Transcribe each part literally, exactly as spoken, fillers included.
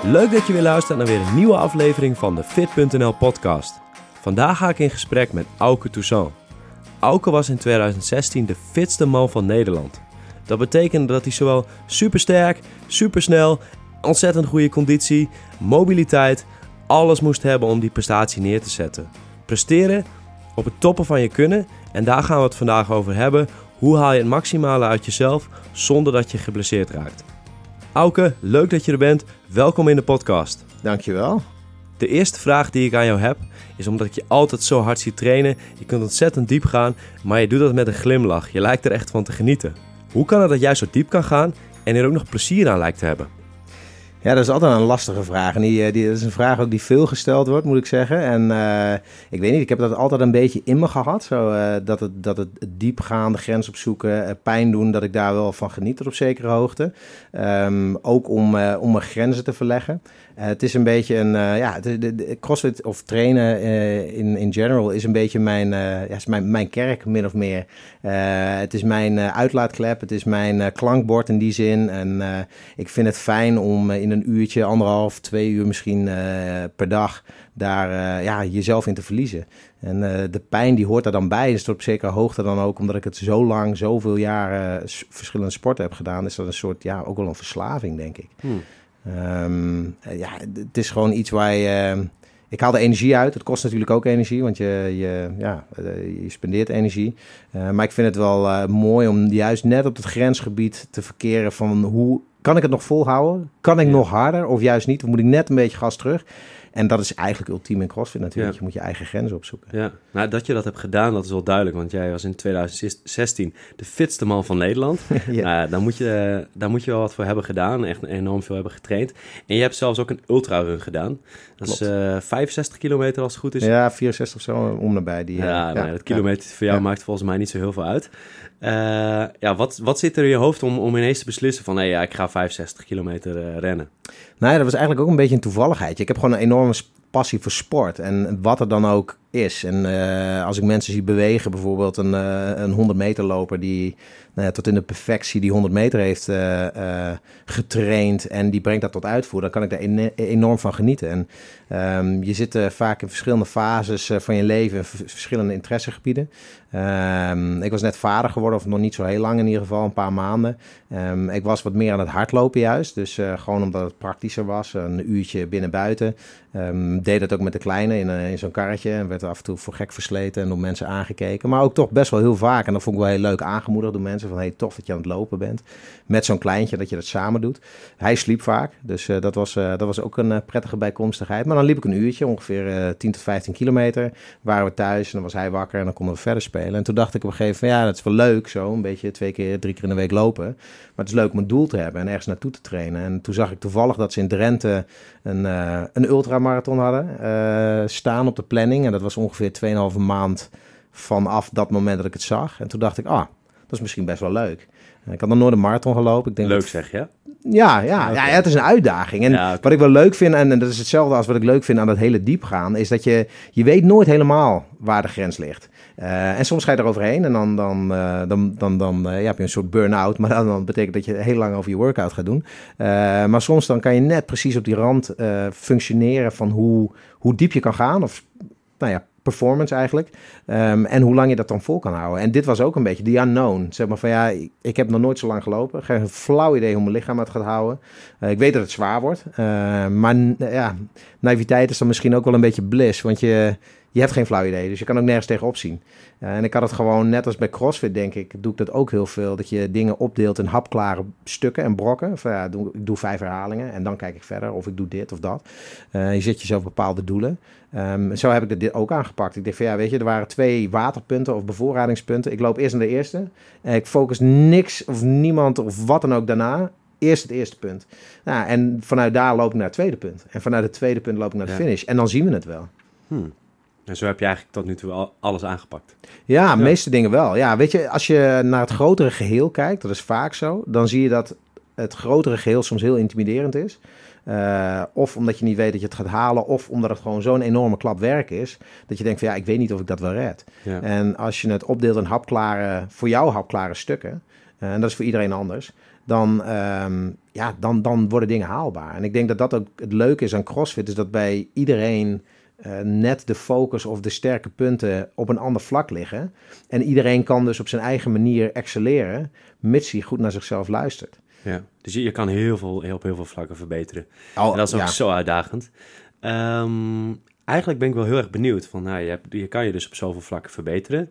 Leuk dat je weer luistert naar weer een nieuwe aflevering van de Fit punt n l podcast. Vandaag ga ik in gesprek met Auke Toussaint. Auke was in twintig zestien de fitste man van Nederland. Dat betekende dat hij zowel supersterk, supersnel, ontzettend goede conditie, mobiliteit, alles moest hebben om die prestatie neer te zetten. Presteren op het toppen van je kunnen en daar gaan we het vandaag over hebben. Hoe haal je het maximale uit jezelf zonder dat je geblesseerd raakt? Auke, leuk dat je er bent. Welkom in de podcast. Dankjewel. De eerste vraag die ik aan jou heb, is omdat ik je altijd zo hard zie trainen. Je kunt ontzettend diep gaan, maar je doet dat met een glimlach. Je lijkt er echt van te genieten. Hoe kan het dat jij zo diep kan gaan en er ook nog plezier aan lijkt te hebben? Ja, dat is altijd een lastige vraag. En die, die, dat is een vraag ook die veel gesteld wordt, moet ik zeggen. En uh, ik weet niet, ik heb dat altijd een beetje in me gehad. Zo, uh, dat, het, dat het diepgaande grens opzoeken, uh, pijn doen, dat ik daar wel van geniet tot op zekere hoogte. Um, ook om, uh, om mijn grenzen te verleggen. Uh, het is een beetje een, uh, ja, de, de, de crossfit of trainen uh, in, in general is een beetje mijn, uh, ja, is mijn, mijn kerk, min of meer. Uh, het is mijn uh, uitlaatklep, het is mijn uh, klankbord in die zin. En uh, ik vind het fijn om uh, in een uurtje, anderhalf, twee uur misschien uh, per dag daar uh, ja, jezelf in te verliezen. En uh, de pijn die hoort daar dan bij, is tot op zekere hoogte dan ook, omdat ik het zo lang, zoveel jaren uh, verschillende sporten heb gedaan, is dat een soort, ja, ook wel een verslaving, denk ik. Hmm. Um, ja, het is gewoon iets waar je... Uh, ik haal de energie uit. Het kost natuurlijk ook energie, want je, je, ja, je spendeert energie. Uh, maar ik vind het wel uh, mooi om juist net op het grensgebied te verkeren van hoe... Kan ik het nog volhouden? Kan ik ja. nog harder? Of juist niet? Of moet ik net een beetje gas terug? En dat is eigenlijk ultiem in CrossFit natuurlijk. Ja. Je moet je eigen grenzen opzoeken. Ja, nou, dat je dat hebt gedaan, dat is wel duidelijk. Want jij was in twintig zestien de fitste man van Nederland. ja. nou, daar, moet je, daar moet je wel wat voor hebben gedaan. Echt enorm veel hebben getraind. En je hebt zelfs ook een ultrarun gedaan. Dat Klopt. is uh, vijfenzestig kilometer als het goed is. Ja, vierenzestig of zo, om nabij. Die, ja, ja, nou, dat kilometer ja. voor jou ja. maakt volgens mij niet zo heel veel uit. Uh, ja, wat, wat zit er in je hoofd om, om ineens te beslissen van... hé, hey, ja, ik ga vijfenzestig kilometer uh, rennen? Nou ja, dat was eigenlijk ook een beetje een toevalligheid. Ik heb gewoon een enorme passie voor sport en wat er dan ook is. En uh, als ik mensen zie bewegen, bijvoorbeeld een, uh, een honderd meter loper die nou ja, tot in de perfectie die honderd meter heeft uh, uh, getraind en die brengt dat tot uitvoer, dan kan ik daar en- enorm van genieten. En um, je zit uh, vaak in verschillende fases uh, van je leven, v- verschillende interessegebieden. Um, ik was net vader geworden, of nog niet zo heel lang in ieder geval, een paar maanden. Um, ik was wat meer aan het hardlopen juist, dus uh, gewoon omdat het praktischer was, een uurtje binnen-buiten. Um, deed dat ook met de kleine in, uh, in zo'n karretje en werd af en toe voor gek versleten en door mensen aangekeken. Maar ook toch best wel heel vaak, en dat vond ik wel heel leuk, aangemoedigd door mensen van hey, tof dat je aan het lopen bent. Met zo'n kleintje, dat je dat samen doet. Hij sliep vaak, dus uh, dat, was, uh, dat was ook een uh, prettige bijkomstigheid. Maar dan liep ik een uurtje, ongeveer uh, tien tot vijftien kilometer. Waren we thuis en dan was hij wakker en dan konden we verder spelen. En toen dacht ik op een gegeven moment, ja, dat is wel leuk zo, een beetje twee keer, drie keer in de week lopen. Maar het is leuk om een doel te hebben en ergens naartoe te trainen. En toen zag ik toevallig dat ze in Drenthe een, uh, een ultramarathon hadden uh, staan op de planning. En dat was ongeveer tweeënhalve maand vanaf dat moment dat ik het zag. En toen dacht ik, ah, dat is misschien best wel leuk. Ik had nog nooit een marathon gelopen. Ik denk leuk dat... zeg je? Ja, ja, okay. ja, het is een uitdaging. En ja, okay. wat ik wel leuk vind, en dat is hetzelfde als wat ik leuk vind aan dat hele diepgaan, is dat je, je weet nooit helemaal waar de grens ligt. Uh, en soms ga je eroverheen en dan, dan, uh, dan, dan, dan uh, ja, heb je een soort burn-out. Maar dan, dan betekent dat je heel lang over je workout gaat doen. Uh, maar soms dan kan je net precies op die rand uh, functioneren van hoe, hoe diep je kan gaan. Of, nou ja, performance eigenlijk. Um, en hoe lang je dat dan vol kan houden. En dit was ook een beetje the unknown. Zeg maar van ja, ik, ik heb nog nooit zo lang gelopen. Ik heb geen flauw idee hoe mijn lichaam het gaat houden. Uh, ik weet dat het zwaar wordt. Uh, maar uh, ja, naïviteit is dan misschien ook wel een beetje bliss. Want je, je hebt geen flauw idee. Dus je kan ook nergens tegenop zien. Uh, en ik had het gewoon, net als bij CrossFit denk ik, doe ik dat ook heel veel. Dat je dingen opdeelt in hapklare stukken en brokken. Van, ja, doe, ik doe vijf herhalingen en dan kijk ik verder. Of ik doe dit of dat. Uh, je zet jezelf bepaalde doelen. Um, zo heb ik dit ook aangepakt. Ik dacht van ja, weet je, er waren twee waterpunten of bevoorradingspunten. Ik loop eerst naar de eerste. En ik focus niks of niemand of wat dan ook daarna. Eerst het eerste punt. Nou, en vanuit daar loop ik naar het tweede punt. En vanuit het tweede punt loop ik naar de ja. finish. En dan zien we het wel. Hmm. En zo heb je eigenlijk tot nu toe alles aangepakt. Ja, de ja. meeste dingen wel. Ja, weet je, als je naar het grotere geheel kijkt, dat is vaak zo, dan zie je dat het grotere geheel soms heel intimiderend is. Uh, of omdat je niet weet dat je het gaat halen. Of omdat het gewoon zo'n enorme klap werk is. Dat je denkt van ja, ik weet niet of ik dat wel red. Ja. En als je het opdeelt in hapklare, voor jou hapklare stukken. Uh, en dat is voor iedereen anders. Dan, um, ja, dan, dan worden dingen haalbaar. En ik denk dat dat ook het leuke is aan CrossFit. Is dat bij iedereen uh, net de focus of de sterke punten op een ander vlak liggen. En iedereen kan dus op zijn eigen manier excelleren. Mits hij goed naar zichzelf luistert. Ja, dus je, je kan heel veel, heel, op heel veel vlakken verbeteren. Oh, en dat is ook ja. zo uitdagend. Um, eigenlijk ben ik wel heel erg benieuwd. Van, nou, je, hebt, je kan je dus op zoveel vlakken verbeteren.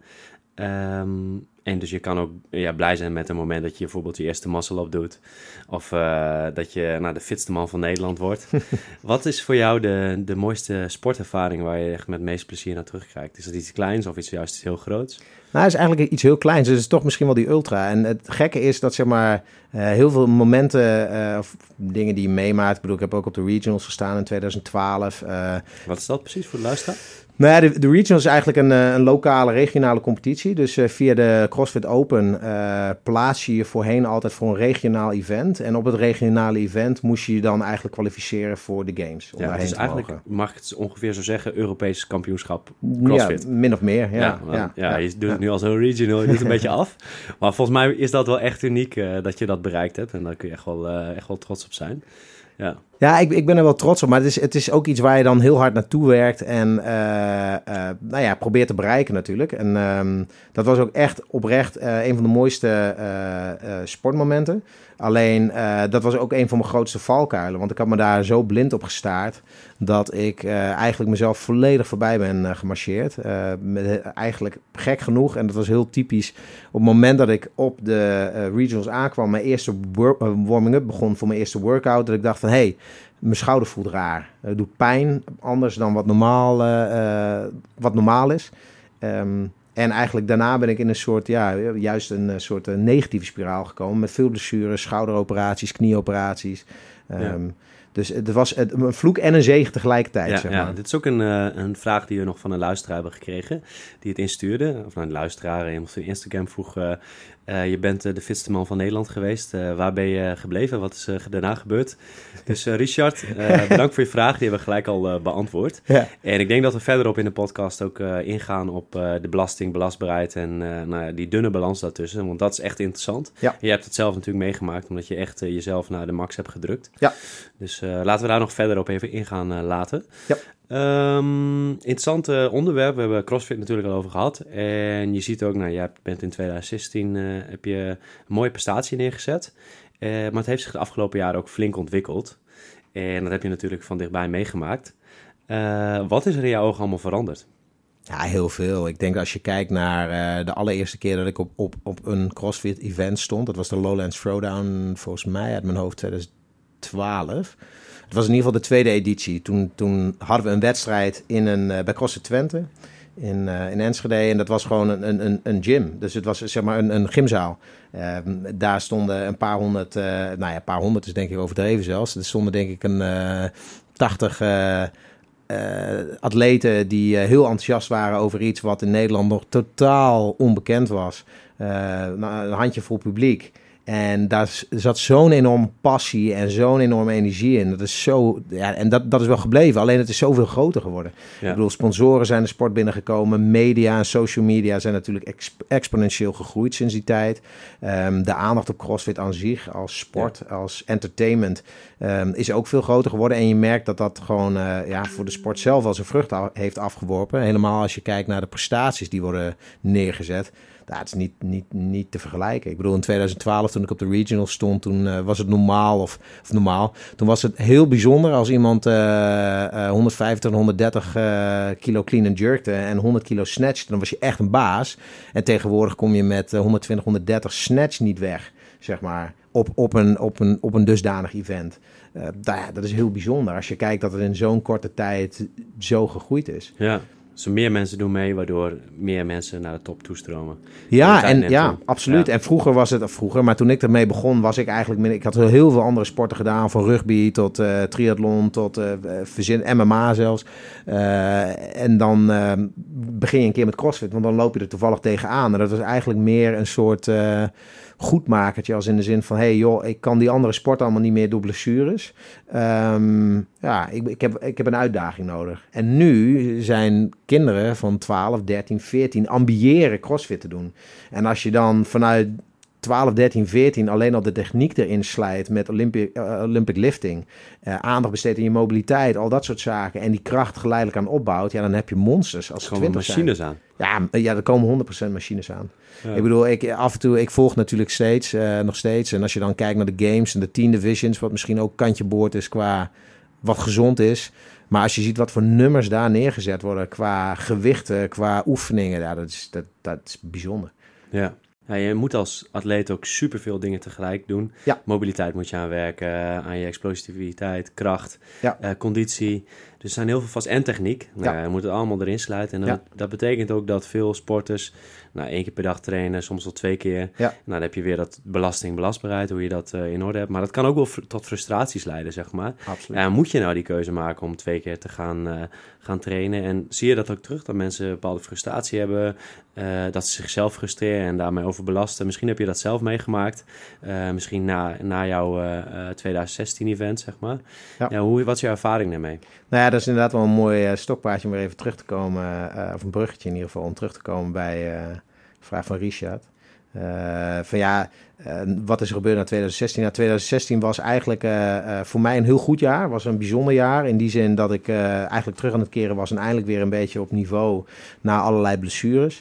Um, en dus je kan ook ja, blij zijn met een moment dat je bijvoorbeeld je eerste muscle-up doet. Of uh, dat je nou, de fitste man van Nederland wordt. Wat is voor jou de, de mooiste sportervaring waar je echt met het meest plezier naar terugkijkt? Is dat iets kleins of iets juist iets heel groots? Nou, het is eigenlijk iets heel kleins. Dus het is toch misschien wel die ultra. En het gekke is dat zeg maar uh, heel veel momenten uh, of dingen die je meemaakt. Ik bedoel, ik heb ook op de regionals gestaan in twintig twaalf. Uh, Wat is dat precies voor de luisteraar? Nou ja, de, de regionals is eigenlijk een, een lokale, regionale competitie. Dus uh, via de CrossFit Open uh, plaats je je voorheen altijd voor een regionaal event. En op het regionale event moest je je dan eigenlijk kwalificeren voor de games. Om ja, dus eigenlijk mogen. Mag ik het ongeveer zo zeggen, Europees kampioenschap CrossFit. Ja, min of meer, ja. Ja, want, ja, ja, ja je doet ja. het nu als een regional, je doet het een beetje af. Maar volgens mij is dat wel echt uniek uh, dat je dat bereikt hebt. En daar kun je echt wel, uh, echt wel trots op zijn. Ja, ja ik, ik ben er wel trots op, maar het is, het is ook iets waar je dan heel hard naartoe werkt en uh, uh, nou ja, probeert te bereiken natuurlijk. En um, dat was ook echt oprecht uh, een van de mooiste uh, uh, sportmomenten. Alleen, uh, dat was ook een van mijn grootste valkuilen, want ik had me daar zo blind op gestaard dat ik uh, eigenlijk mezelf volledig voorbij ben uh, gemarcheerd. Uh, met, eigenlijk gek genoeg, en dat was heel typisch, op het moment dat ik op de uh, regionals aankwam, mijn eerste wor- uh, warming-up begon voor mijn eerste workout, dat ik dacht van, hé, hey, mijn schouder voelt raar. Het doet pijn, anders dan wat normaal, uh, uh, wat normaal is. Um, en eigenlijk daarna ben ik in een soort, ja, juist een soort uh, negatieve spiraal gekomen. Met veel blessures, schouderoperaties, knieoperaties. Um, ja. Dus het was een vloek en een zegen tegelijkertijd. Ja, zeg maar. ja, dit is ook een, uh, een vraag die we nog van een luisteraar hebben gekregen. Die het instuurde. Of nou, een luisteraar, iemand van Instagram vroeg... Uh, uh, je bent uh, de fitste man van Nederland geweest. Uh, waar ben je gebleven? Wat is uh, daarna gebeurd? Dus uh, Richard, uh, bedankt voor je vraag. Die hebben we gelijk al uh, beantwoord. Ja. En ik denk dat we verderop in de podcast ook uh, ingaan op uh, de belasting, belastbaarheid... en uh, nou, die dunne balans daartussen. Want dat is echt interessant. Ja. En je hebt het zelf natuurlijk meegemaakt... omdat je echt uh, jezelf naar de max hebt gedrukt. Ja. Dus uh, laten we daar nog verder op even ingaan uh, laten. Ja. Um, interessant uh, onderwerp. We hebben CrossFit natuurlijk al over gehad. En je ziet ook, nou, jij bent in twintig zestien uh, heb je een mooie prestatie neergezet. Uh, maar het heeft zich de afgelopen jaren ook flink ontwikkeld. En dat heb je natuurlijk van dichtbij meegemaakt. Uh, wat is er in jouw ogen allemaal veranderd? Ja, heel veel. Ik denk als je kijkt naar uh, de allereerste keer dat ik op, op, op een CrossFit-event stond. Dat was de Lowlands Throwdown, volgens mij uit mijn hoofd twintig twaalf. Het was in ieder geval de tweede editie. Toen, toen hadden we een wedstrijd in een, uh, bij CrossFit Twente in, uh, in Enschede. En dat was gewoon een, een, een gym. Dus het was zeg maar een, een gymzaal. Uh, daar stonden een paar honderd, uh, nou ja, een paar honderd is denk ik overdreven zelfs. Er stonden denk ik een uh, tachtig uh, uh, atleten die uh, heel enthousiast waren over iets wat in Nederland nog totaal onbekend was. Uh, nou, een handjevol publiek. En daar zat zo'n enorme passie en zo'n enorme energie in. Dat is zo, ja, en dat, dat is wel gebleven. Alleen het is zoveel groter geworden. Ja. Ik bedoel, sponsoren zijn de sport binnengekomen. Media en social media zijn natuurlijk exp- exponentieel gegroeid sinds die tijd. Um, de aandacht op CrossFit aan zich, als sport, ja. als entertainment, um, is ook veel groter geworden. En je merkt dat dat gewoon uh, ja, voor de sport zelf al zijn vrucht a- heeft afgeworpen. Helemaal als je kijkt naar de prestaties die worden neergezet. Dat is niet, niet, niet te vergelijken. Ik bedoel, in twintig twaalf, toen ik op de regional stond, toen uh, was het normaal, of, of normaal. Toen was het heel bijzonder als iemand uh, uh, honderdvijftig, honderddertig uh, kilo clean and jerkte en honderd kilo snatchte. Dan was je echt een baas. En tegenwoordig kom je met uh, honderdtwintig, honderddertig snatch niet weg, zeg maar, op, op, een, op, een, op een dusdanig event. Uh, dat, dat is heel bijzonder als je kijkt dat het in zo'n korte tijd zo gegroeid is. Ja. Dus meer mensen doen mee, waardoor meer mensen naar de top toestromen. Ja, en ja, toe. absoluut. Ja. En vroeger was het, of vroeger, maar toen ik ermee begon, was ik eigenlijk minder. Ik had heel veel andere sporten gedaan, van rugby tot uh, triathlon, tot uh, verzin, M M A zelfs. Uh, en dan uh, begin je een keer met CrossFit, want dan loop je er toevallig tegenaan. En dat was eigenlijk meer een soort uh, goedmakertje, als in de zin van, hey joh, ik kan die andere sporten allemaal niet meer door blessures. Um, ja, ik, ik, heb, ik heb een uitdaging nodig. En nu zijn kinderen van twaalf, dertien, veertien ambiëren CrossFit te doen. En als je dan vanuit twaalf, dertien, veertien alleen al de techniek erin slijt met Olympic, uh, Olympic lifting, uh, aandacht besteedt in je mobiliteit, al dat soort zaken, en die kracht geleidelijk aan opbouwt, ja, dan heb je monsters als er komen machines zijn. aan. Ja, ja, er komen honderd procent machines aan. Ja. Ik bedoel, ik, af en toe, ik volg natuurlijk steeds, uh, nog steeds, en als je dan kijkt naar de games en de team divisions, wat misschien ook kantje boord is qua wat gezond is, maar als je ziet wat voor nummers daar neergezet worden qua gewichten, qua oefeningen, ja, dat is, dat, dat is bijzonder. Ja. Ja, je moet als atleet ook superveel dingen tegelijk doen. Ja. Mobiliteit moet je aanwerken, aan je explosiviteit, kracht, ja. uh, conditie. Dus er zijn heel veel vast en techniek. Nou, ja. Je moet het allemaal erin sluiten. En dat, ja. dat betekent ook dat veel sporters nou, één keer per dag trainen, soms wel twee keer. Ja. Nou, dan heb je weer dat belasting, belastbaarheid, hoe je dat uh, in orde hebt. Maar dat kan ook wel fr- tot frustraties leiden, zeg maar. Absoluut. Uh, moet je nou die keuze maken om twee keer te gaan, uh, gaan trainen? En zie je dat ook terug, dat mensen een bepaalde frustratie hebben, uh, dat ze zichzelf frustreren en daarmee overbelasten? Misschien heb je dat zelf meegemaakt. Uh, misschien na, na jouw uh, twintig zestien event, zeg maar. Ja. Ja, hoe, wat is jouw ervaring daarmee? Nou ja, dat is inderdaad wel een mooi uh, stokpaardje om weer even terug te komen, uh, of een bruggetje in ieder geval, om terug te komen bij uh, de vraag van Richard. Uh, van ja, uh, wat is er gebeurd na twintig zestien? Nou, twintig zestien was eigenlijk uh, uh, voor mij een heel goed jaar. Was een bijzonder jaar. In die zin dat ik uh, eigenlijk terug aan het keren was en eindelijk weer een beetje op niveau na allerlei blessures.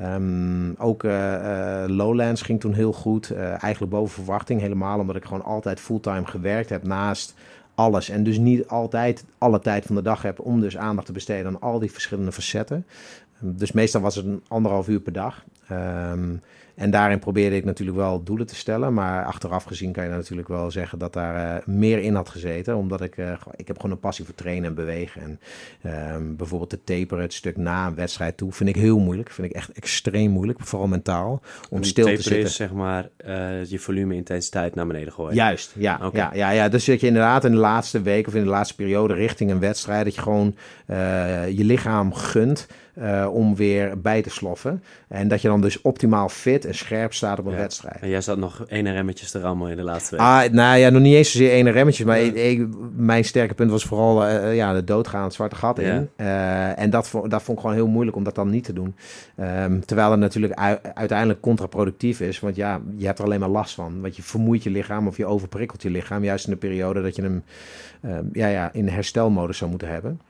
Um, ook uh, uh, Lowlands ging toen heel goed. Uh, eigenlijk boven verwachting. Helemaal omdat ik gewoon altijd fulltime gewerkt heb naast alles. En dus niet altijd alle tijd van de dag heb om dus aandacht te besteden aan al die verschillende facetten. Um, dus meestal was het een anderhalf uur per dag. Um, en daarin probeerde ik natuurlijk wel doelen te stellen. Maar achteraf gezien kan je natuurlijk wel zeggen dat daar uh, meer in had gezeten. Omdat ik, uh, ik heb gewoon een passie voor trainen en bewegen. En um, bijvoorbeeld de taperen, het stuk na een wedstrijd toe, vind ik heel moeilijk. Vind ik echt extreem moeilijk, vooral mentaal. Om en stil te zitten. Taperen is zeg maar uh, je volume intensiteit naar beneden gooien. Juist, ja, okay. ja, ja, ja. Dus dat je inderdaad in de laatste week of in de laatste periode richting een wedstrijd, dat je gewoon uh, je lichaam gunt uh, om weer bij te sloffen. En dat je dan dus optimaal fit en scherp staat op een ja. wedstrijd. En jij zat nog ene remmetjes te rammelen in de laatste week. Ah, nou ja, nog niet eens zozeer ene remmetjes. Maar ja. ik, ik, mijn sterke punt was vooral uh, ja, de doodgaan, het zwarte gat in. Ja. Uh, en dat, dat vond ik gewoon heel moeilijk om dat dan niet te doen. Um, terwijl het natuurlijk u, uiteindelijk contraproductief is. Want ja, je hebt er alleen maar last van. Want je vermoeit je lichaam of je overprikkelt je lichaam. Juist in de periode dat je hem um, ja, ja, in de herstelmodus zou moeten hebben.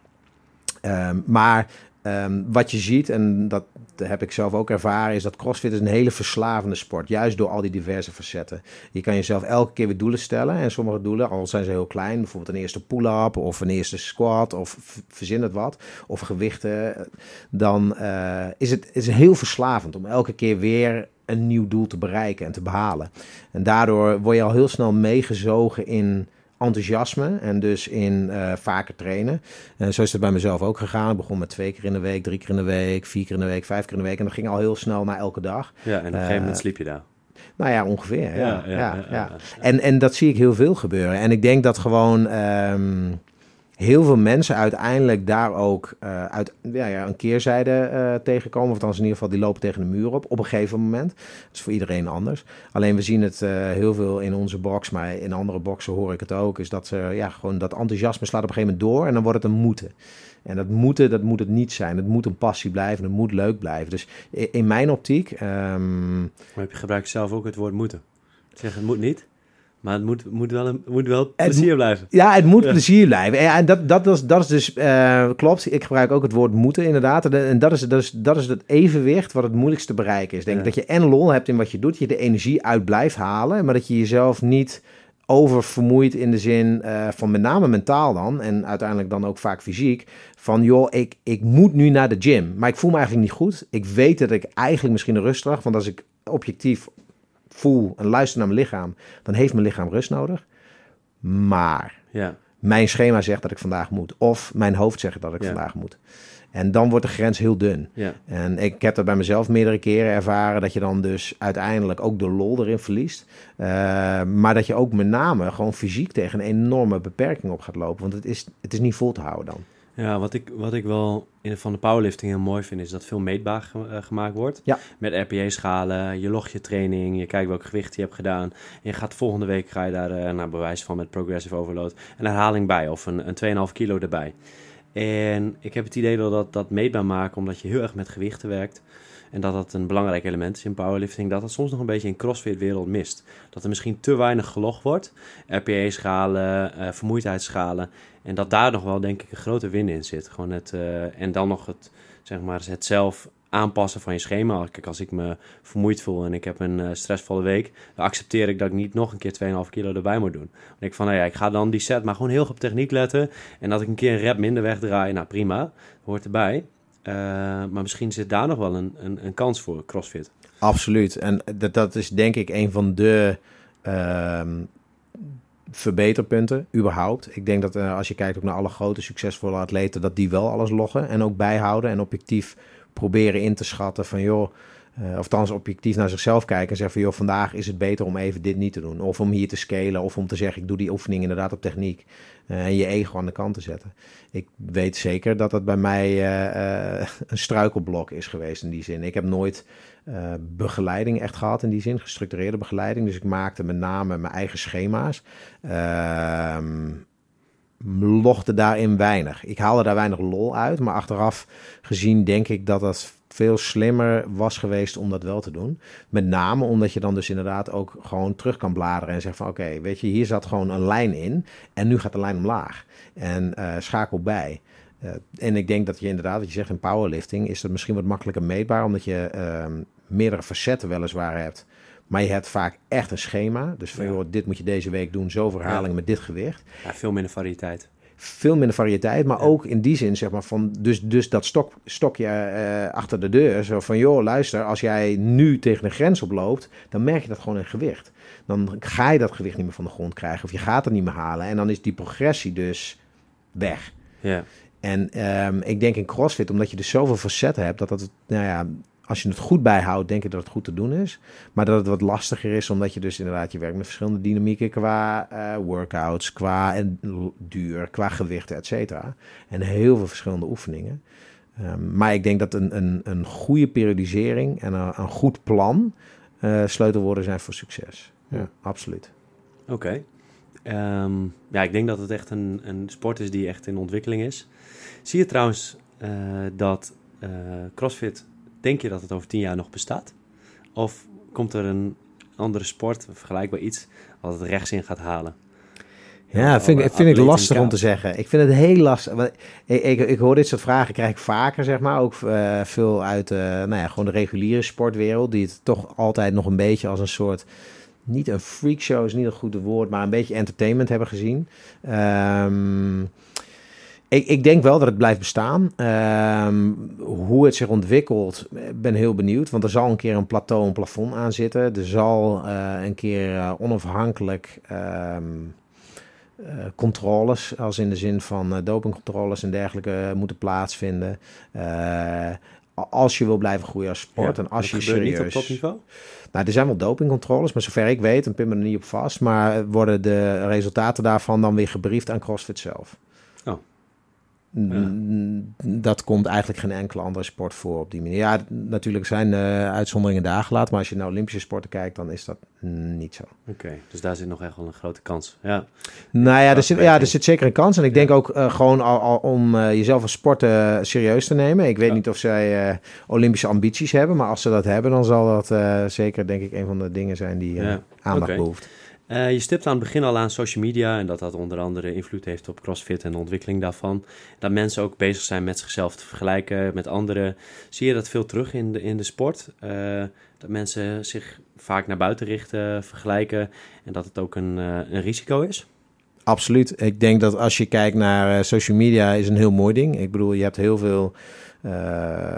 Um, maar... Um, wat je ziet, en dat heb ik zelf ook ervaren, is dat CrossFit is een hele verslavende sport. Juist door al die diverse facetten. Je kan jezelf elke keer weer doelen stellen. En sommige doelen, al zijn ze heel klein, bijvoorbeeld een eerste pull-up of een eerste squat of verzin het wat. Of gewichten. Dan uh, is het is heel verslavend om elke keer weer een nieuw doel te bereiken en te behalen. En daardoor word je al heel snel meegezogen in enthousiasme en dus in uh, vaker trainen. En zo is het bij mezelf ook gegaan. Ik begon met twee keer in de week, drie keer in de week, vier keer in de week, vijf keer in de week. En dat ging al heel snel naar elke dag. Ja, en op een gegeven uh, moment sliep je daar. Nou ja, ongeveer. Ja, ja, ja, ja, ja, ja. En, en dat zie ik heel veel gebeuren. En ik denk dat gewoon um, heel veel mensen uiteindelijk daar ook uh, uit, ja, ja, een keerzijde uh, tegenkomen. Of althans in ieder geval, die lopen tegen de muur op op een gegeven moment. Dat is voor iedereen anders. Alleen we zien het uh, heel veel in onze box, maar in andere boxen hoor ik het ook. Is dat uh, ja, gewoon dat enthousiasme slaat op een gegeven moment door en dan wordt het een moeten. En dat moeten, dat moet het niet zijn. Het moet een passie blijven, het moet leuk blijven. Dus in mijn optiek... Um... Maar je gebruikt zelf ook het woord moeten. Zeg, het moet niet. Maar het moet, moet, wel, een, moet wel plezier het, blijven. Ja, het moet ja. plezier blijven. En dat, dat, is, dat is dus, uh, klopt, ik gebruik ook het woord moeten inderdaad. En dat is, dat is, dat is het evenwicht wat het moeilijkst te bereiken is. Denk ja. ik dat je en lol hebt in wat je doet, je de energie uit blijft halen, maar dat je jezelf niet oververmoeit in de zin uh, van met name mentaal dan, en uiteindelijk dan ook vaak fysiek, van joh, ik, ik moet nu naar de gym, maar ik voel me eigenlijk niet goed. Ik weet dat ik eigenlijk misschien een rustdag, want als ik objectief voel en luister naar mijn lichaam, dan heeft mijn lichaam rust nodig. Maar ja. mijn schema zegt dat ik vandaag moet. Of mijn hoofd zegt dat ik ja. vandaag moet. En dan wordt de grens heel dun. Ja. En ik heb dat bij mezelf meerdere keren ervaren, dat je dan dus uiteindelijk ook de lol erin verliest. Uh, maar dat je ook met name gewoon fysiek tegen een enorme beperking op gaat lopen. Want het is, het is niet vol te houden dan. Ja, wat ik, wat ik wel in, van de powerlifting heel mooi vind, is dat veel meetbaar ge, uh, gemaakt wordt. Ja. Met R P E-schalen, je logt je training, je kijkt welk gewicht je hebt gedaan. En je gaat volgende week, ga je daar uh, naar bewijs van met progressive overload een herhaling bij of een, een twee komma vijf kilo erbij. En ik heb het idee dat dat, dat meetbaar maken, omdat je heel erg met gewichten werkt. En dat dat een belangrijk element is in powerlifting. Dat dat soms nog een beetje in CrossFit-wereld mist. Dat er misschien te weinig gelogd wordt. R P E-schalen, uh, vermoeidheidsschalen. En dat daar nog wel, denk ik, een grote win in zit. Gewoon het, uh, en dan nog het, zeg maar, het zelf aanpassen van je schema. Kijk, als ik me vermoeid voel en ik heb een uh, stressvolle week, dan accepteer ik dat ik niet nog een keer twee komma vijf kilo erbij moet doen. Dan denk ik van, nou ja, ik ga dan die set maar gewoon heel goed op techniek letten. En dat ik een keer een rep minder wegdraai, nou prima, hoort erbij. Uh, maar misschien zit daar nog wel een, een, een kans voor CrossFit. Absoluut. En dat, dat is denk ik een van de uh, verbeterpunten überhaupt. Ik denk dat uh, als je kijkt ook naar alle grote succesvolle atleten, dat die wel alles loggen en ook bijhouden en objectief proberen in te schatten van joh, uh, of althans objectief naar zichzelf kijken en zeggen van joh, vandaag is het beter om even dit niet te doen. Of om hier te scalen of om te zeggen ik doe die oefening inderdaad op techniek. Uh, en je ego aan de kant te zetten. Ik weet zeker dat dat bij mij uh, uh, een struikelblok is geweest in die zin. Ik heb nooit uh, begeleiding echt gehad in die zin, gestructureerde begeleiding. Dus ik maakte met name mijn eigen schema's. Uh, logde daarin weinig. Ik haalde daar weinig lol uit, maar achteraf gezien denk ik dat dat veel slimmer was geweest om dat wel te doen. Met name omdat je dan dus inderdaad ook gewoon terug kan bladeren en zegt van oké, okay, weet je, hier zat gewoon een lijn in en nu gaat de lijn omlaag. En uh, schakel bij. Uh, en ik denk dat je inderdaad, wat je zegt in powerlifting, is dat misschien wat makkelijker meetbaar, omdat je uh, meerdere facetten weliswaar hebt. Maar je hebt vaak echt een schema. Dus van, ja. joh, dit moet je deze week doen, zoveel herhalingen ja. met dit gewicht. Ja, veel minder variëteit. Veel minder variëteit, maar ja. ook in die zin, zeg maar, van dus, dus dat stok, stokje uh, achter de deur. Zo van, joh, luister, als jij nu tegen de grens oploopt, dan merk je dat gewoon in gewicht. Dan ga je dat gewicht niet meer van de grond krijgen of je gaat het niet meer halen. En dan is die progressie dus weg. Ja. En um, ik denk in CrossFit, omdat je dus zoveel facetten hebt, dat dat, nou ja, als je het goed bijhoudt, denk ik dat het goed te doen is. Maar dat het wat lastiger is, omdat je dus inderdaad, je werkt met verschillende dynamieken qua uh, workouts, qua en, duur, qua gewichten, et cetera. En heel veel verschillende oefeningen. Um, maar ik denk dat een, een, een goede periodisering en een, een goed plan uh, sleutelwoorden zijn voor succes. Ja, ja absoluut. Oké. Okay. Um, ja, ik denk dat het echt een, een sport is die echt in ontwikkeling is. Zie je trouwens uh, dat uh, CrossFit, denk je dat het over tien jaar nog bestaat? Of komt er een andere sport, vergelijkbaar iets, wat het rechts in gaat halen? Ja, vind, vind ik lastig om te zeggen. Ik vind het heel lastig. Want ik, ik, ik hoor dit soort vragen, krijg ik vaker, zeg maar. Ook uh, veel uit uh, nou ja, gewoon de reguliere sportwereld, die het toch altijd nog een beetje als een soort, niet een freakshow is niet een goed woord, maar een beetje entertainment hebben gezien. Um, Ik, ik denk wel dat het blijft bestaan. Um, hoe het zich ontwikkelt, ben heel benieuwd. Want er zal een keer een plateau, een plafond aan zitten. Er zal uh, een keer uh, onafhankelijk um, uh, controles, als in de zin van uh, dopingcontroles en dergelijke, uh, moeten plaatsvinden. Uh, als je wil blijven groeien als sport ja, en als je serieus... niet op topniveau? Nou, er zijn wel dopingcontroles, maar zover ik weet, en pin me er niet op vast, maar worden de resultaten daarvan dan weer gebriefd aan CrossFit zelf. Oh. Ja. Dat komt eigenlijk geen enkele andere sport voor op die manier. Ja, natuurlijk zijn uh, uitzonderingen daar gelaten, maar als je naar Olympische sporten kijkt, dan is dat niet zo. Oké, okay, dus daar zit nog echt wel een grote kans. Ja. Nou ja, er zit, ja, er zit zeker een kans. En ik ja. denk ook uh, gewoon al, al om uh, jezelf als sporten serieus te nemen. Ik weet ja. niet of zij uh, Olympische ambities hebben, maar als ze dat hebben, dan zal dat uh, zeker, denk ik, een van de dingen zijn die uh, ja. aandacht okay. behoeft. Uh, je stipt aan het begin al aan social media en dat dat onder andere invloed heeft op CrossFit en de ontwikkeling daarvan. Dat mensen ook bezig zijn met zichzelf te vergelijken met anderen. Zie je dat veel terug in de, in de sport? Uh, dat mensen zich vaak naar buiten richten, vergelijken en dat het ook een, uh, een risico is? Absoluut. Ik denk dat als je kijkt naar uh, social media is een heel mooi ding. Ik bedoel, je hebt heel veel... Uh,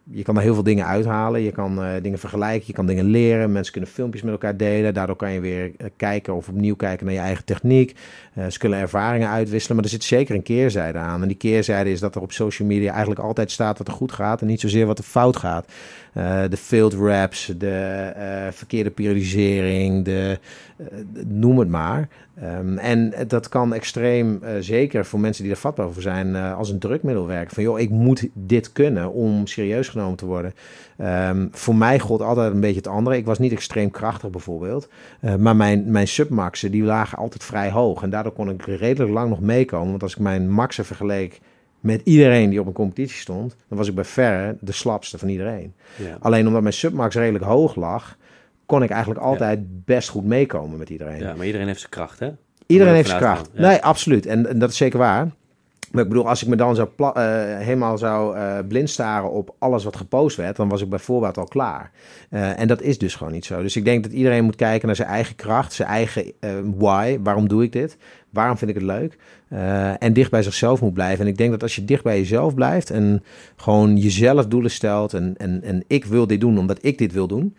je kan er heel veel dingen uithalen. Je kan uh, dingen vergelijken, je kan dingen leren. Mensen kunnen filmpjes met elkaar delen. Daardoor kan je weer uh, kijken of opnieuw kijken naar je eigen techniek. Uh, ze kunnen ervaringen uitwisselen, maar er zit zeker een keerzijde aan. En die keerzijde is dat er op social media eigenlijk altijd staat wat er goed gaat en niet zozeer wat er fout gaat. Uh, de failed raps, de uh, verkeerde periodisering, de, uh, noem het maar. Um, en dat kan extreem, uh, zeker voor mensen die er vatbaar voor zijn, uh, als een drukmiddel werken. Van joh, ik moet dit kunnen om serieus genomen te worden. Um, voor mij gold altijd een beetje het andere. Ik was niet extreem krachtig bijvoorbeeld. Uh, maar mijn, mijn submaxen, die lagen altijd vrij hoog. En daardoor kon ik redelijk lang nog meekomen. Want als ik mijn maxen vergeleek met iedereen die op een competitie stond, dan was ik bij verre de slapste van iedereen. Ja. Alleen omdat mijn submax redelijk hoog lag, kon ik eigenlijk altijd ja. best goed meekomen met iedereen. Ja, maar iedereen heeft zijn kracht, hè? Iedereen heeft zijn kracht. Ja. Nee, absoluut. En, en dat is zeker waar. Maar ik bedoel, als ik me dan zou pla- uh, helemaal zou uh, blind staren op alles wat gepost werd, dan was ik bijvoorbeeld al klaar. Uh, en dat is dus gewoon niet zo. Dus ik denk dat iedereen moet kijken naar zijn eigen kracht, zijn eigen uh, why. Waarom doe ik dit? Waarom vind ik het leuk? Uh, en dicht bij zichzelf moet blijven. En ik denk dat als je dicht bij jezelf blijft en gewoon jezelf doelen stelt en, en, en ik wil dit doen omdat ik dit wil doen,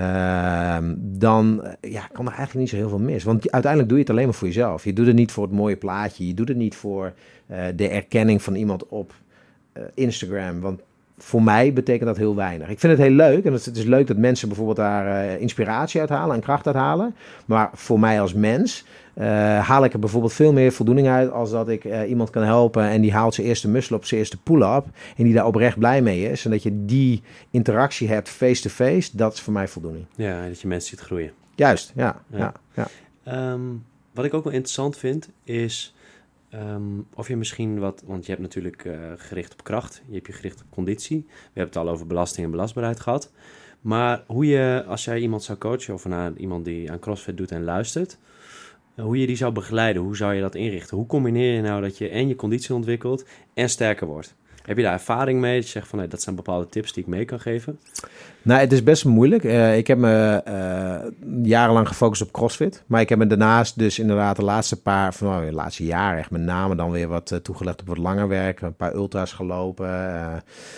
uh, dan ja, kan er eigenlijk niet zo heel veel mis. Want uiteindelijk doe je het alleen maar voor jezelf. Je doet het niet voor het mooie plaatje. Je doet het niet voor uh, de erkenning van iemand op uh, Instagram. Want voor mij betekent dat heel weinig. Ik vind het heel leuk. En het is leuk dat mensen bijvoorbeeld daar uh, inspiratie uithalen en kracht uithalen. Maar voor mij als mens uh, haal ik er bijvoorbeeld veel meer voldoening uit als dat ik uh, iemand kan helpen en die haalt zijn eerste muscle-up, zijn eerste pull-up en die daar oprecht blij mee is. En dat je die interactie hebt face-to-face, dat is voor mij voldoening. Ja, en dat je mensen ziet groeien. Juist, ja. ja. ja, ja. Um, wat ik ook wel interessant vind is Um, of je misschien wat, want je hebt natuurlijk uh, gericht op kracht, je hebt je gericht op conditie. We hebben het al over belasting en belastbaarheid gehad. Maar hoe je, als jij iemand zou coachen of naar iemand die aan CrossFit doet en luistert, uh, hoe je die zou begeleiden, hoe zou je dat inrichten? Hoe combineer je nou dat je en je conditie ontwikkelt en sterker wordt? Heb je daar ervaring mee? Dat je zegt van hey, dat zijn bepaalde tips die ik mee kan geven? Nou, het is best moeilijk. Uh, ik heb me uh, jarenlang gefocust op CrossFit. Maar ik heb me daarnaast dus inderdaad de laatste paar, van nou, de laatste jaren echt met name dan weer wat uh, toegelegd op wat langer werk. Een paar ultra's gelopen. Uh,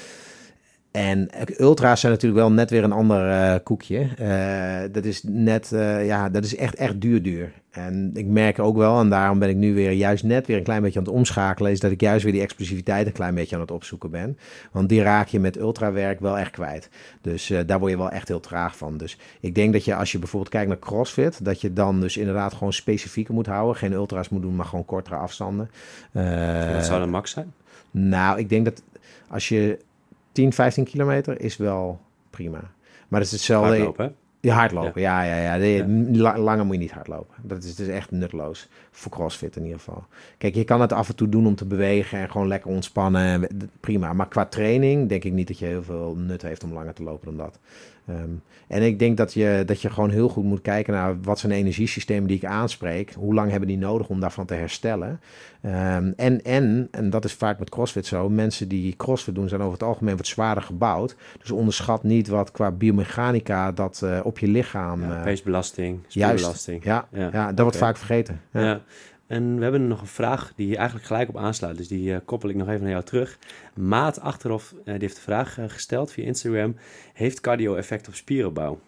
En ultra's zijn natuurlijk wel net weer een ander uh, koekje. Uh, dat is net, uh, ja, dat is echt, echt duur, duur. En ik merk ook wel, en daarom ben ik nu weer juist net weer een klein beetje aan het omschakelen, is dat ik juist weer die explosiviteit een klein beetje aan het opzoeken ben. Want die raak je met ultrawerk wel echt kwijt. Dus uh, daar word je wel echt heel traag van. Dus ik denk dat je, als je bijvoorbeeld kijkt naar CrossFit, dat je dan dus inderdaad gewoon specifieker moet houden. Geen ultra's moet doen, maar gewoon kortere afstanden. Uh, Wat zou de max zijn? Nou, ik denk dat als je tien, vijftien kilometer is wel prima. Maar het is hetzelfde. Hardlopen, hè? Ja, hardlopen. Ja, ja, ja. ja. De, ja. Langer moet je niet hardlopen. Dat is, dat is echt nutteloos. Voor CrossFit in ieder geval. Kijk, je kan het af en toe doen om te bewegen en gewoon lekker ontspannen. Prima. Maar qua training denk ik niet dat je heel veel nut heeft om langer te lopen dan dat. Um, en ik denk dat je, dat je gewoon heel goed moet kijken naar wat zijn energiesystemen die ik aanspreek. Hoe lang hebben die nodig om daarvan te herstellen? Um, en, en, en dat is vaak met CrossFit zo, mensen die CrossFit doen zijn over het algemeen wat zwaarder gebouwd. Dus onderschat niet wat qua biomechanica dat uh, op je lichaam... Ja, uh, peesbelasting, spierbelasting. Ja, ja, ja, dat okay. wordt vaak vergeten. Ja. Ja. En we hebben nog een vraag die hier eigenlijk gelijk op aansluit. Dus die uh, koppel ik nog even naar jou terug. Maat Achterhof uh, die heeft de vraag uh, gesteld via Instagram. Heeft cardio effect op spieropbouw?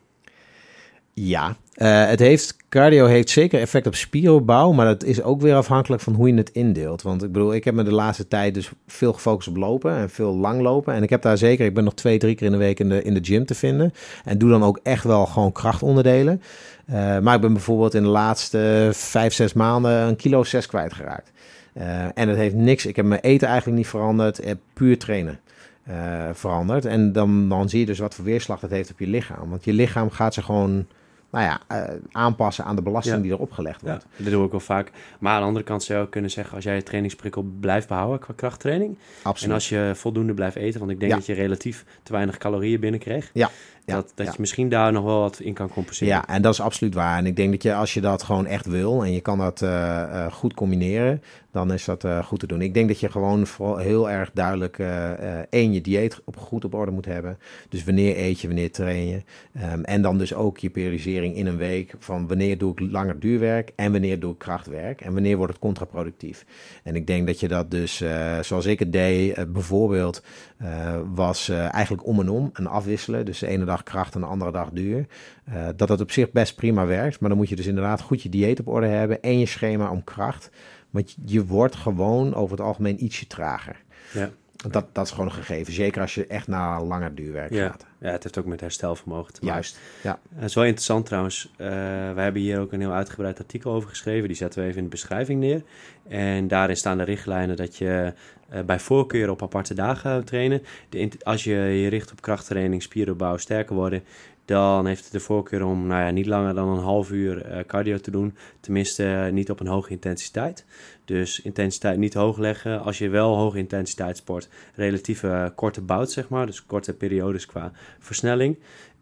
Ja, uh, het heeft, cardio heeft zeker effect op spieropbouw, maar dat is ook weer afhankelijk van hoe je het indeelt. Want ik bedoel, ik heb me de laatste tijd dus veel gefocust op lopen en veel langlopen. En ik heb daar zeker, ik ben nog twee, drie keer in de week in de, in de gym te vinden. En doe dan ook echt wel gewoon krachtonderdelen. Uh, maar ik ben bijvoorbeeld in de laatste vijf, zes maanden een kilo of zes kwijtgeraakt. Uh, en het heeft niks, ik heb mijn eten eigenlijk niet veranderd, ik heb puur trainen. Uh, veranderd. En dan, dan zie je dus wat voor weerslag dat heeft op je lichaam. Want je lichaam gaat zich gewoon nou ja, uh, aanpassen aan de belasting ja. die erop gelegd wordt. Ja, dat doe ik wel vaak. Maar aan de andere kant zou je ook kunnen zeggen, als jij je trainingsprikkel blijft behouden qua krachttraining. Absoluut. En als je voldoende blijft eten, want ik denk ja. dat je relatief te weinig calorieën binnenkreeg. Ja. Ja. Ja, dat dat ja. je misschien daar nog wel wat in kan compenseren. Ja, en dat is absoluut waar. En ik denk dat je als je dat gewoon echt wil en je kan dat uh, uh, goed combineren, dan is dat uh, goed te doen. Ik denk dat je gewoon vooral heel erg duidelijk uh, uh, één, je dieet op, goed op orde moet hebben. Dus wanneer eet je, wanneer train je. Um, en dan dus ook je periodisering in een week van wanneer doe ik langer duurwerk en wanneer doe ik krachtwerk en wanneer wordt het contraproductief. En ik denk dat je dat dus, uh, zoals ik het deed, uh, bijvoorbeeld uh, was uh, eigenlijk om en om, een afwisselen. Dus de ene dag kracht en de andere dag duur. Uh, dat dat op zich best prima werkt. Maar dan moet je dus inderdaad goed je dieet op orde hebben en je schema om kracht. Want je wordt gewoon over het algemeen ietsje trager. Ja. Dat, dat is gewoon een gegeven. Zeker als je echt naar langer duurwerk Ja. gaat. Ja, het heeft ook met herstelvermogen te maken. Juist, ja. Het is wel interessant trouwens. Uh, we hebben hier ook een heel uitgebreid artikel over geschreven. Die zetten we even in de beschrijving neer. En daarin staan de richtlijnen dat je uh, bij voorkeur op aparte dagen gaat trainen. De, als je je richt op krachttraining, spieropbouw, sterker worden, dan heeft het de voorkeur om nou ja, niet langer dan een half uur uh, cardio te doen. Tenminste, uh, niet op een hoge intensiteit. Dus intensiteit niet hoog leggen. Als je wel hoge intensiteit sport, relatief uh, korte bouts, zeg maar. Dus korte periodes qua versnelling.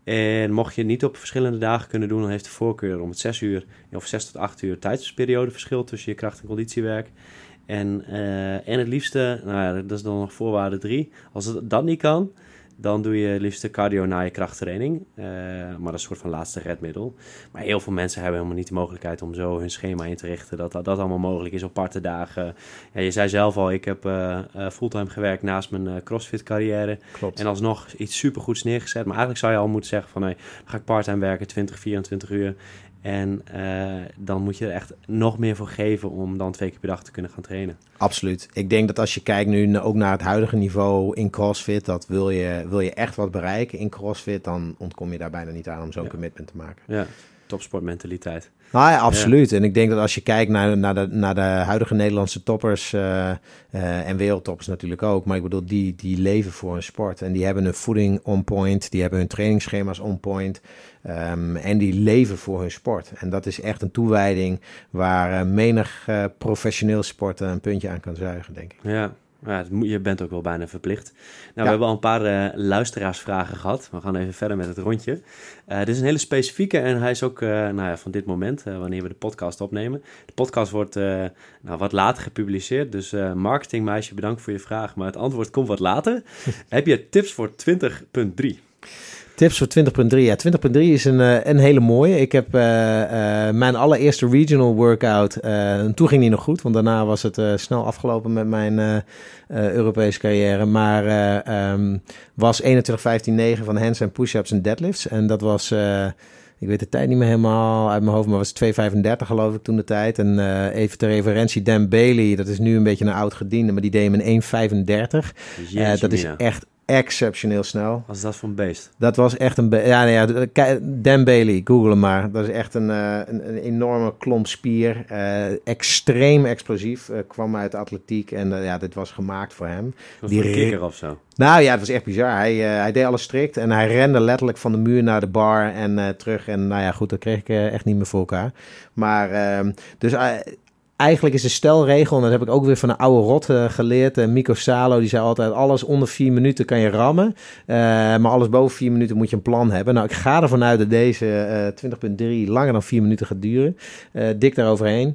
En mocht je het niet op verschillende dagen kunnen doen, dan heeft de voorkeur om het zes uur of zes tot acht uur tijdsperiode verschil tussen je kracht- en conditiewerk. En, uh, en het liefste, nou ja, dat is dan nog voorwaarde drie. Als het dat niet kan, dan doe je het liefste cardio na je krachttraining. Uh, maar dat is een soort van laatste redmiddel. Maar heel veel mensen hebben helemaal niet de mogelijkheid om zo hun schema in te richten. Dat dat, dat allemaal mogelijk is op aparte dagen. Ja, je zei zelf al, ik heb uh, uh, fulltime gewerkt naast mijn uh, crossfit carrière. Klopt. En alsnog iets supergoeds neergezet. Maar eigenlijk zou je al moeten zeggen van, hey, dan ga ik parttime werken, twintig, vierentwintig uur. En uh, dan moet je er echt nog meer voor geven om dan twee keer per dag te kunnen gaan trainen. Absoluut. Ik denk dat als je kijkt nu ook naar het huidige niveau in CrossFit, dat wil je, wil je echt wat bereiken in CrossFit, dan ontkom je daar bijna niet aan om zo'n ja. commitment te maken. Ja, topsportmentaliteit. Nou ja, absoluut. Ja. En ik denk dat als je kijkt naar, naar, de, naar de huidige Nederlandse toppers uh, uh, en wereldtoppers natuurlijk ook, maar ik bedoel, die, die leven voor een sport en die hebben hun voeding on point, die hebben hun trainingsschema's on point um, en die leven voor hun sport. En dat is echt een toewijding waar uh, menig uh, professioneel sporter een puntje aan kan zuigen, denk ik. Ja. Ja, je bent ook wel bijna verplicht. Nou, ja. We hebben al een paar uh, luisteraarsvragen gehad. We gaan even verder met het rondje. Uh, dit is een hele specifieke en hij is ook uh, nou ja, van dit moment, uh, wanneer we de podcast opnemen. De podcast wordt uh, nou, wat later gepubliceerd. Dus uh, marketingmeisje, bedankt voor je vraag. Maar het antwoord komt wat later. Heb je tips voor twintig punt drie? Tips voor twintig punt drie. Ja, twintig punt drie is een, een hele mooie. Ik heb uh, uh, mijn allereerste regional workout. Uh, toen ging die nog goed, want daarna was het uh, snel afgelopen met mijn uh, uh, Europese carrière. Maar uh, um, was eenentwintig vijftien negen van handstand push-ups en deadlifts. En dat was, uh, ik weet de tijd niet meer helemaal uit mijn hoofd, maar was twee vijfendertig geloof ik toen de tijd. En uh, even ter referentie, Dan Bailey, dat is nu een beetje een oud gediende, maar die deed hem in één vijfendertig. Uh, dat is echt exceptioneel snel. Wat is dat voor een beest? Dat was echt een... Be- ja, nee, ja, Dan Bailey, google hem maar. Dat is echt een, uh, een, een enorme klomp spier. Uh, extreem explosief. Uh, kwam uit de atletiek en uh, ja, dit was gemaakt voor hem. Was die een kikker of zo? Nou ja, het was echt bizar. Hij, uh, hij deed alles strikt en hij rende letterlijk van de muur naar de bar en uh, terug. En nou ja, goed, dat kreeg ik uh, echt niet meer voor elkaar. Maar uh, dus... Uh, Eigenlijk is de stelregel, en dat heb ik ook weer van een oude rot uh, geleerd. Uh, Mico Salo, die zei altijd, alles onder vier minuten kan je rammen. Uh, maar alles boven vier minuten moet je een plan hebben. Nou, ik ga ervan uit dat deze uh, twintig punt drie langer dan vier minuten gaat duren. Uh, dik daaroverheen.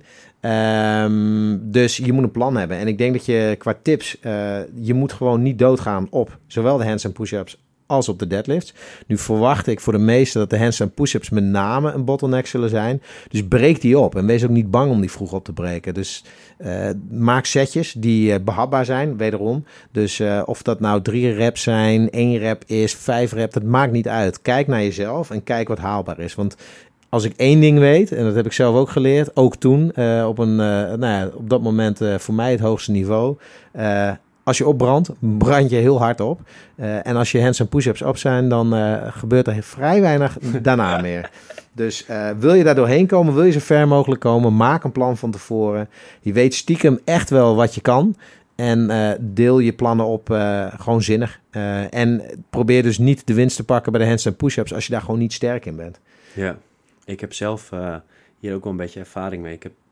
Um, dus je moet een plan hebben. En ik denk dat je qua tips, uh, je moet gewoon niet doodgaan op zowel de handstand push-ups als op de deadlifts. Nu verwacht ik voor de meesten dat de handstand push-ups met name een bottleneck zullen zijn. Dus breek die op en wees ook niet bang om die vroeg op te breken. Dus uh, maak setjes die uh, behapbaar zijn, wederom. Dus uh, of dat nou drie reps zijn, één rep is, vijf reps, dat maakt niet uit. Kijk naar jezelf en kijk wat haalbaar is. Want als ik één ding weet, en dat heb ik zelf ook geleerd, ook toen, uh, op, een, uh, nou ja, op dat moment uh, voor mij het hoogste niveau. Uh, Als je opbrandt, brand je heel hard op. Uh, en als je hands en push-ups op zijn, dan uh, gebeurt er vrij weinig daarna meer. Dus uh, wil je daar doorheen komen, wil je zo ver mogelijk komen, maak een plan van tevoren. Je weet stiekem echt wel wat je kan. En uh, deel je plannen op uh, gewoon zinnig. Uh, en probeer dus niet de winst te pakken bij de hands en push-ups als je daar gewoon niet sterk in bent. Ja, ik heb zelf uh, hier ook wel een beetje ervaring mee. Ik heb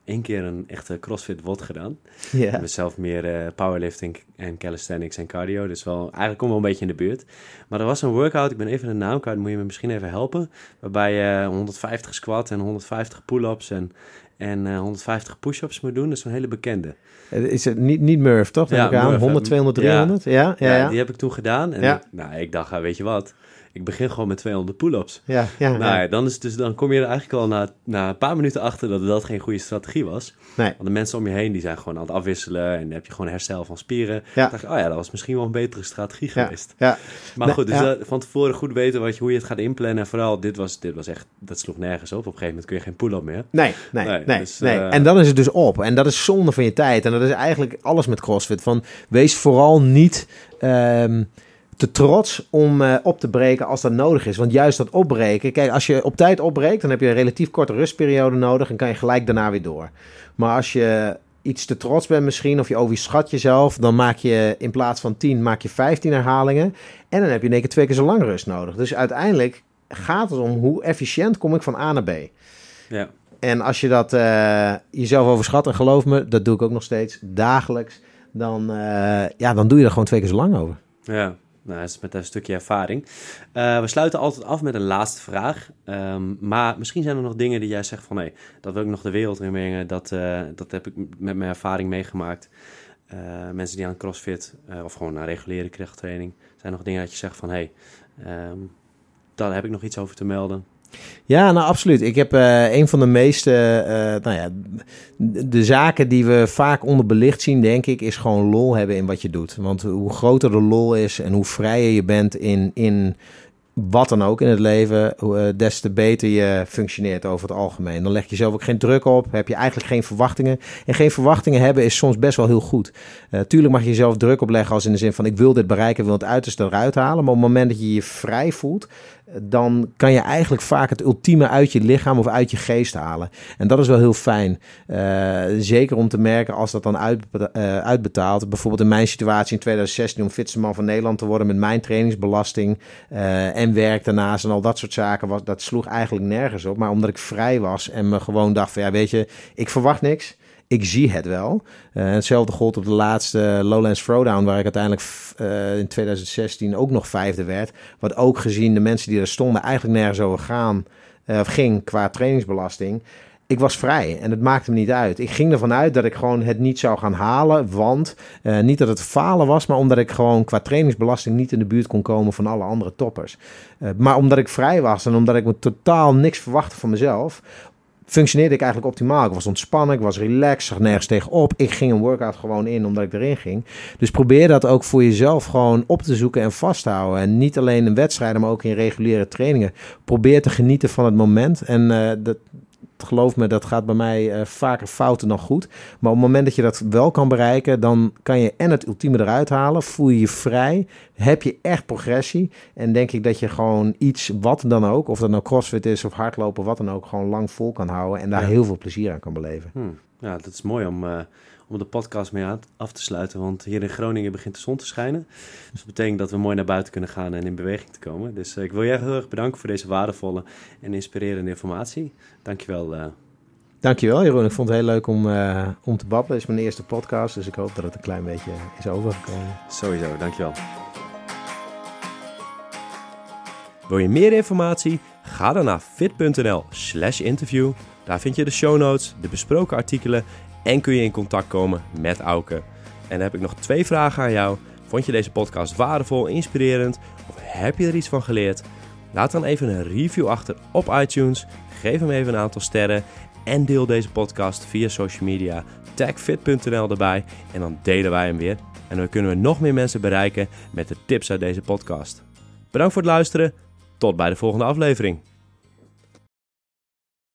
één keer een echte CrossFit W O D gedaan. Ja. Ik heb zelf meer uh, powerlifting en calisthenics en cardio. Dus wel, eigenlijk kom wel een beetje in de buurt. Maar er was een workout, ik ben even de naam kwijt, moet je me misschien even helpen. Waarbij je honderdvijftig squat en honderdvijftig pull-ups en, en uh, honderdvijftig push-ups moet doen. Dat is een hele bekende. Is het niet, niet Murph, toch? Ja, Murph, honderd, tweehonderd, driehonderd? Ja, ja, ja, ja, ja. Die heb ik toen gedaan. En ja. ik, nou, ik dacht, weet je wat... Ik begin gewoon met tweehonderd pull-ups. Ja, ja, nou, ja. Ja, dan, is dus, dan kom je er eigenlijk al na, na een paar minuten achter dat dat geen goede strategie was. Nee. Want de mensen om je heen die zijn gewoon aan het afwisselen en dan heb je gewoon herstel van spieren. Ja. Dan dacht ik, oh ja, dat was misschien wel een betere strategie ja. geweest. Ja. Maar nee, goed, dus ja. dat, van tevoren goed weten wat je, hoe je het gaat inplannen. En vooral, dit was, dit was echt, dat sloeg nergens op. Op een gegeven moment kun je geen pull-up meer. Nee, nee, nee. nee, dus, nee. Uh, en dan is het dus op. En dat is zonde van je tijd. En dat is eigenlijk alles met CrossFit. Van, wees vooral niet... Um, te trots om uh, op te breken als dat nodig is. Want juist dat opbreken... Kijk, als je op tijd opbreekt... dan heb je een relatief korte rustperiode nodig... en kan je gelijk daarna weer door. Maar als je iets te trots bent misschien... of je overschat jezelf... dan maak je in plaats van tien... maak je vijftien herhalingen... en dan heb je in één keer twee keer zo lang rust nodig. Dus uiteindelijk gaat het om... hoe efficiënt kom ik van A naar B. Ja. En als je dat uh, jezelf overschat... en geloof me, dat doe ik ook nog steeds dagelijks... dan, uh, ja, dan doe je er gewoon twee keer zo lang over. Ja. Nou, dat is met een stukje ervaring. Uh, we sluiten altijd af met een laatste vraag. Um, maar misschien zijn er nog dingen die jij zegt van... nee, dat wil ik nog de wereld in brengen. Dat, uh, dat heb ik met mijn ervaring meegemaakt. Uh, mensen die aan CrossFit uh, of gewoon aan reguliere krachttraining... zijn nog dingen dat je zegt van... hé, hey, um, daar heb ik nog iets over te melden. Ja, nou absoluut. Ik heb uh, een van de meeste, uh, nou ja, de, de zaken die we vaak onderbelicht zien, denk ik, is gewoon lol hebben in wat je doet. Want hoe groter de lol is en hoe vrijer je bent in, in wat dan ook in het leven, uh, des te beter je functioneert over het algemeen. Dan leg je zelf ook geen druk op, heb je eigenlijk geen verwachtingen. En geen verwachtingen hebben is soms best wel heel goed. Uh, tuurlijk mag je jezelf druk opleggen als in de zin van ik wil dit bereiken, ik wil het uiterste eruit halen. Maar op het moment dat je je vrij voelt, dan kan je eigenlijk vaak het ultieme uit je lichaam of uit je geest halen. En dat is wel heel fijn. Uh, zeker om te merken als dat dan uitbeta- uh, uitbetaalt. Bijvoorbeeld in mijn situatie in twintig zestien om fitste man van Nederland te worden met mijn trainingsbelasting uh, en werk daarnaast en al dat soort zaken. Was, dat sloeg eigenlijk nergens op. Maar omdat ik vrij was en me gewoon dacht van ja weet je, ik verwacht niks. Ik zie het wel. Uh, hetzelfde gold op de laatste Lowlands Throwdown, waar ik uiteindelijk uh, in twintig zestien ook nog vijfde werd. Wat ook gezien de mensen die er stonden eigenlijk nergens over gaan, uh, ging qua trainingsbelasting. Ik was vrij en het maakte me niet uit. Ik ging ervan uit dat ik gewoon het niet zou gaan halen, want uh, niet dat het falen was, maar omdat ik gewoon qua trainingsbelasting niet in de buurt kon komen van alle andere toppers. Uh, maar omdat ik vrij was en omdat ik me totaal niks verwachtte van mezelf, functioneerde ik eigenlijk optimaal. Ik was ontspannen, ik was relaxed, zag nergens tegenop. Ik ging een workout gewoon in omdat ik erin ging. Dus probeer dat ook voor jezelf gewoon op te zoeken en vast te houden. En niet alleen in wedstrijden, maar ook in reguliere trainingen. Probeer te genieten van het moment. En uh, dat, geloof me, dat gaat bij mij uh, vaker fouten dan goed. Maar op het moment dat je dat wel kan bereiken, dan kan je en het ultieme eruit halen. Voel je je vrij. Heb je echt progressie. En denk ik dat je gewoon iets, wat dan ook, of dat nou CrossFit is of hardlopen, wat dan ook, gewoon lang vol kan houden. En daar ja. heel veel plezier aan kan beleven. Hmm. Ja, dat is mooi om, uh, om de podcast mee af te sluiten. Want hier in Groningen begint de zon te schijnen. Dus dat betekent dat we mooi naar buiten kunnen gaan en in beweging te komen. Dus uh, ik wil jij heel erg bedanken voor deze waardevolle en inspirerende informatie. Dankjewel. Uh... Dankjewel Jeroen. Ik vond het heel leuk om, uh, om te babbelen. Het is mijn eerste podcast, dus ik hoop dat het een klein beetje is overgekomen. Sowieso, dankjewel. Wil je meer informatie? Ga dan naar fit.nl slash interview. Daar vind je de show notes, de besproken artikelen en kun je in contact komen met Auke. En dan heb ik nog twee vragen aan jou. Vond je deze podcast waardevol, inspirerend of heb je er iets van geleerd? Laat dan even een review achter op iTunes. Geef hem even een aantal sterren en deel deze podcast via social media. Tag fit.nl erbij en dan delen wij hem weer. En dan kunnen we nog meer mensen bereiken met de tips uit deze podcast. Bedankt voor het luisteren. Tot bij de volgende aflevering.